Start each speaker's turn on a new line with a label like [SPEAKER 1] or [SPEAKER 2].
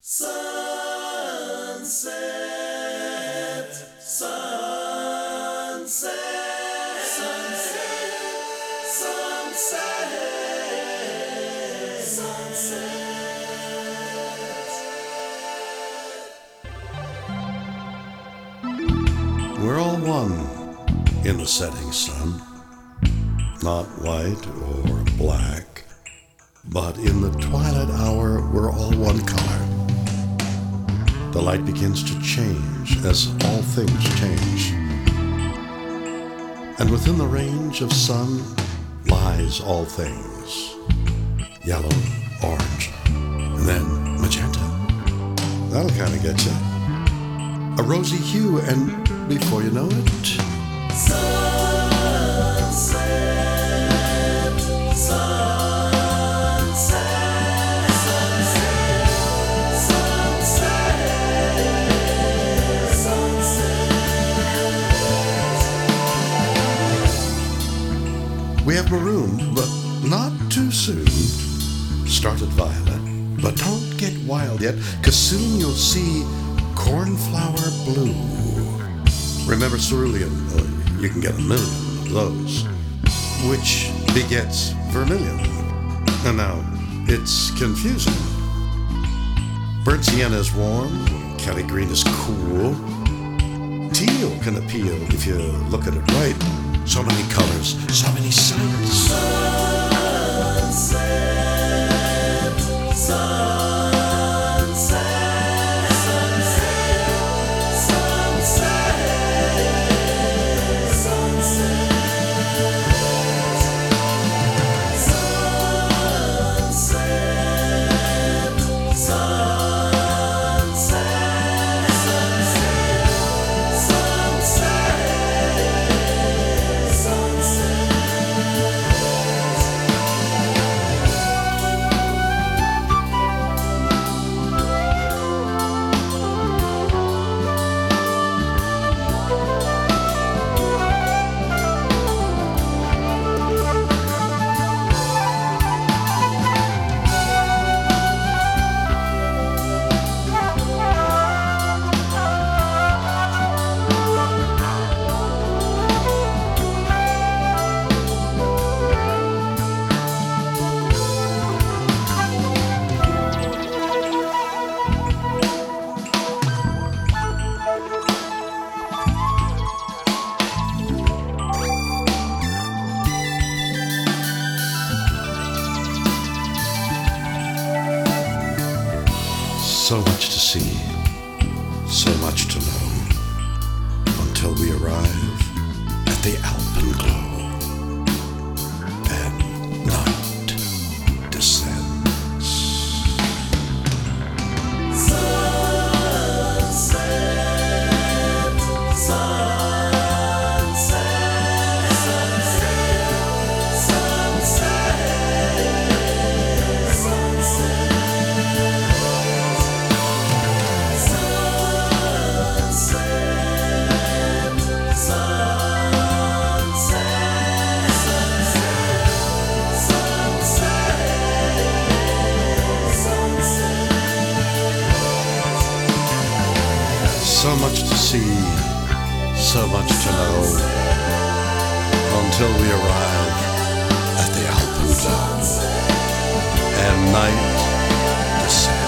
[SPEAKER 1] Sunset, sunset, sunset, sunset, sunset. We're all one in the setting sun, not white or black, but in the twilight hour we're all one color. The light begins to change as all things change. And within the range of sun lies all things. Yellow, orange, and then magenta. That'll kind of get you. A rosy hue, and before you know it, sunset, sunset, sunset, sunset, sunset. We have maroon, but not too soon. Started violet, but don't get wild yet, 'cause soon you'll see cornflower blue. Remember cerulean? Oh, you can get a million of those, which begets vermilion. And now it's confusing. Burnt sienna is warm, Kelly green is cool. Teal can appeal if you look at it right. So many colors, so many sights. Sunset, sunset, sunset, sunset, sunset, sunset, so much to see, so much to know, until we arrive at the alpenglow, and night descends. Sunset, sunset, sunset, sunset, sunset. So much to see, so much to know, until we arrive at the alpenglow, and night descends.